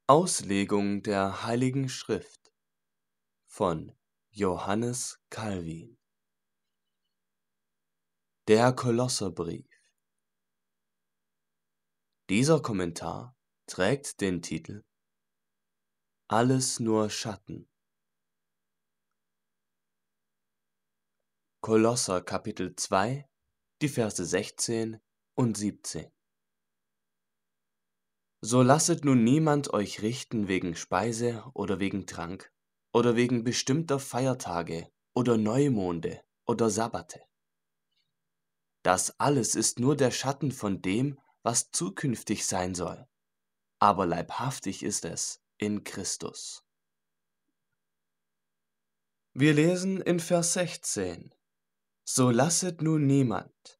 Auslegung der Heiligen Schrift von Johannes Calvin. Der Kolosserbrief. Dieser Kommentar trägt den Titel Alles nur Schatten. Kolosser Kapitel 2, die Verse 16 und 17. So lasset nun niemand euch richten wegen Speise oder wegen Trank oder wegen bestimmter Feiertage oder Neumonde oder Sabbate. Das alles ist nur der Schatten von dem, was zukünftig sein soll. Aber leibhaftig ist es in Christus. Wir lesen in Vers 16: So lasset nun niemand.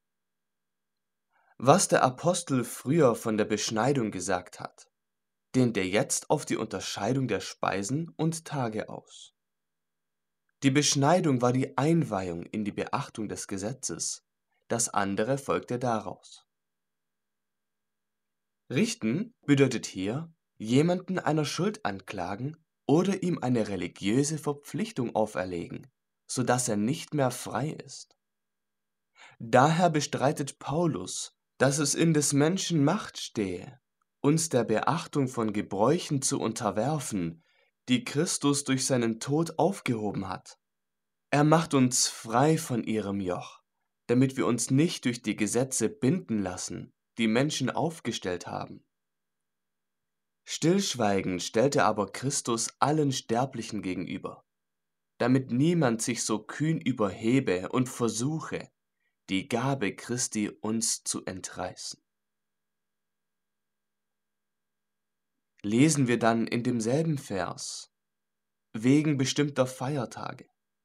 Was der Apostel früher von der Beschneidung gesagt hat, dehnt er jetzt auf die Unterscheidung der Speisen und Tage aus. Die Beschneidung war die Einweihung in die Beachtung des Gesetzes, das andere folgte daraus. Richten bedeutet hier, jemanden einer Schuld anklagen oder ihm eine religiöse Verpflichtung auferlegen, sodass er nicht mehr frei ist. Daher bestreitet Paulus, dass es in des Menschen Macht stehe, uns der Beachtung von Gebräuchen zu unterwerfen, die Christus durch seinen Tod aufgehoben hat. Er macht uns frei von ihrem Joch, damit wir uns nicht durch die Gesetze binden lassen, die Menschen aufgestellt haben. Stillschweigend stellt er aber Christus allen Sterblichen gegenüber, damit niemand sich so kühn überhebe und versuche, die Gabe Christi uns zu entreißen. Lesen wir dann in demselben Vers, wegen bestimmter Feiertage.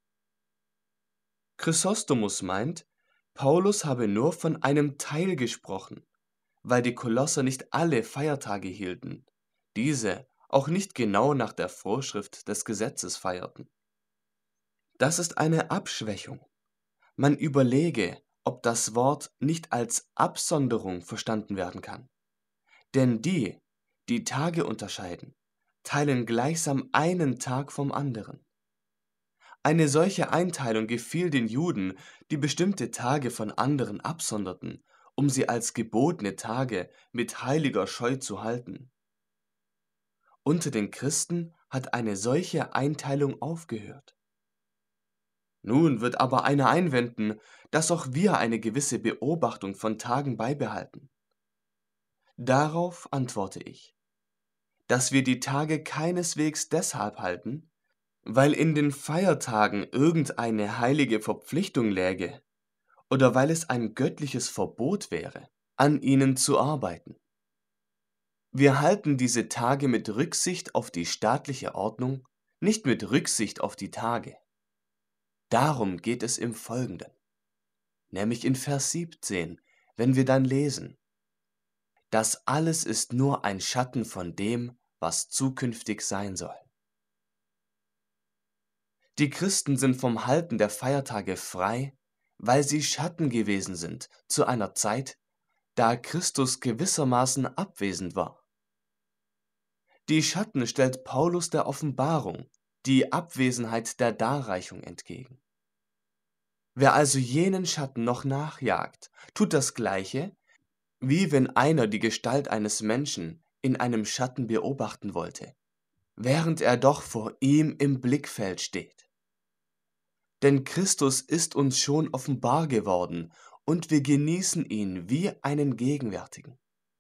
Chrysostomus meint, Paulus habe nur von einem Teil gesprochen, weil die Kolosser nicht alle Feiertage hielten, diese auch nicht genau nach der Vorschrift des Gesetzes feierten. Das ist eine Abschwächung. Man überlege, ob das Wort nicht als Absonderung verstanden werden kann. Denn die, die Tage unterscheiden, teilen gleichsam einen Tag vom anderen. Eine solche Einteilung gefiel den Juden, die bestimmte Tage von anderen absonderten, um sie als gebotene Tage mit heiliger Scheu zu halten. Unter den Christen hat eine solche Einteilung aufgehört. Nun wird aber einer einwenden, dass auch wir eine gewisse Beobachtung von Tagen beibehalten. Darauf antworte ich, dass wir die Tage keineswegs deshalb halten, weil in den Feiertagen irgendeine heilige Verpflichtung läge oder weil es ein göttliches Verbot wäre, an ihnen zu arbeiten. Wir halten diese Tage mit Rücksicht auf die staatliche Ordnung, nicht mit Rücksicht auf die Tage. Darum geht es im Folgenden, nämlich in Vers 17, wenn wir dann lesen: Das alles ist nur ein Schatten von dem, was zukünftig sein soll. Die Christen sind vom Halten der Feiertage frei, weil sie Schatten gewesen sind zu einer Zeit, da Christus gewissermaßen abwesend war. Die Schatten stellt Paulus der Offenbarung, die Abwesenheit der Darreichung entgegen. Wer also jenen Schatten noch nachjagt, tut das Gleiche, wie wenn einer die Gestalt eines Menschen in einem Schatten beobachten wollte, während er doch vor ihm im Blickfeld steht. Denn Christus ist uns schon offenbar geworden und wir genießen ihn wie einen gegenwärtigen.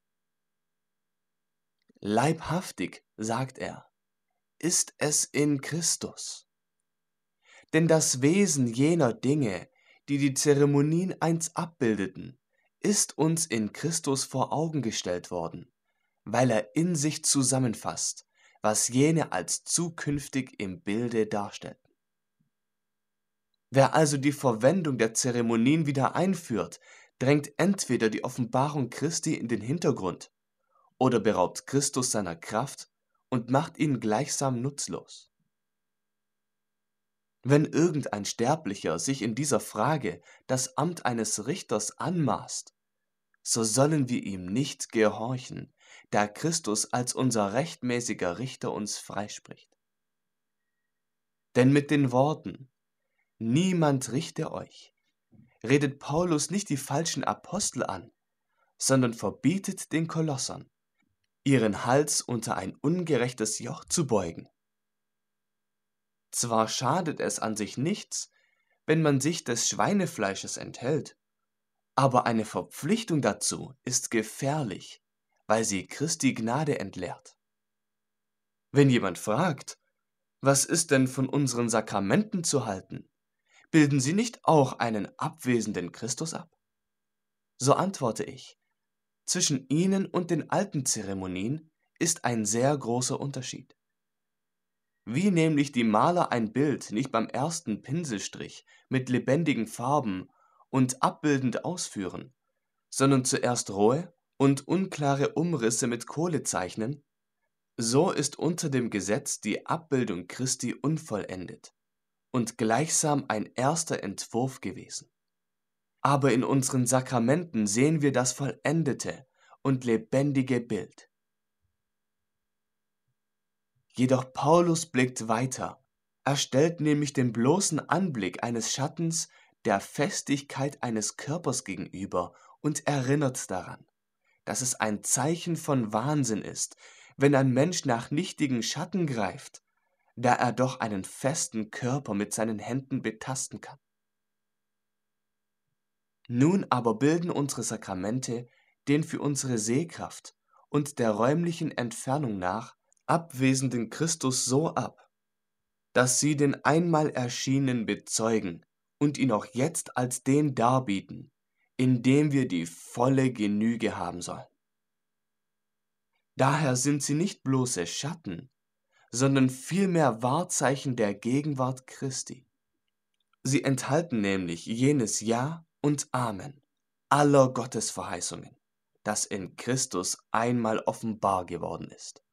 Leibhaftig, sagt er, ist es in Christus. Denn das Wesen jener Dinge, die die Zeremonien einst abbildeten, ist uns in Christus vor Augen gestellt worden, weil er in sich zusammenfasst, was jene als zukünftig im Bilde darstellten. Wer also die Verwendung der Zeremonien wieder einführt, drängt entweder die Offenbarung Christi in den Hintergrund oder beraubt Christus seiner Kraft und macht ihn gleichsam nutzlos. Wenn irgendein Sterblicher sich in dieser Frage das Amt eines Richters anmaßt, so sollen wir ihm nicht gehorchen, da Christus als unser rechtmäßiger Richter uns freispricht. Denn mit den Worten „Niemand richte euch“ redet Paulus nicht die falschen Apostel an, sondern verbietet den Kolossern, ihren Hals unter ein ungerechtes Joch zu beugen. Zwar schadet es an sich nichts, wenn man sich des Schweinefleisches enthält, aber eine Verpflichtung dazu ist gefährlich, weil sie Christi Gnade entleert. Wenn jemand fragt, was ist denn von unseren Sakramenten zu halten, bilden sie nicht auch einen abwesenden Christus ab? So antworte ich, zwischen ihnen und den alten Zeremonien ist ein sehr großer Unterschied. Wie nämlich die Maler ein Bild nicht beim ersten Pinselstrich mit lebendigen Farben und abbildend ausführen, sondern zuerst rohe und unklare Umrisse mit Kohle zeichnen, so ist unter dem Gesetz die Abbildung Christi unvollendet und gleichsam ein erster Entwurf gewesen. Aber in unseren Sakramenten sehen wir das vollendete und lebendige Bild. Jedoch Paulus blickt weiter. Er stellt nämlich den bloßen Anblick eines Schattens der Festigkeit eines Körpers gegenüber und erinnert daran, dass es ein Zeichen von Wahnsinn ist, wenn ein Mensch nach nichtigen Schatten greift, da er doch einen festen Körper mit seinen Händen betasten kann. Nun aber bilden unsere Sakramente den für unsere Sehkraft und der räumlichen Entfernung nach abwesenden Christus so ab, dass sie den einmal Erschienenen bezeugen und ihn auch jetzt als den darbieten, in dem wir die volle Genüge haben sollen. Daher sind sie nicht bloße Schatten, sondern vielmehr Wahrzeichen der Gegenwart Christi. Sie enthalten nämlich jenes Ja und Amen aller Gottesverheißungen, das in Christus einmal offenbar geworden ist.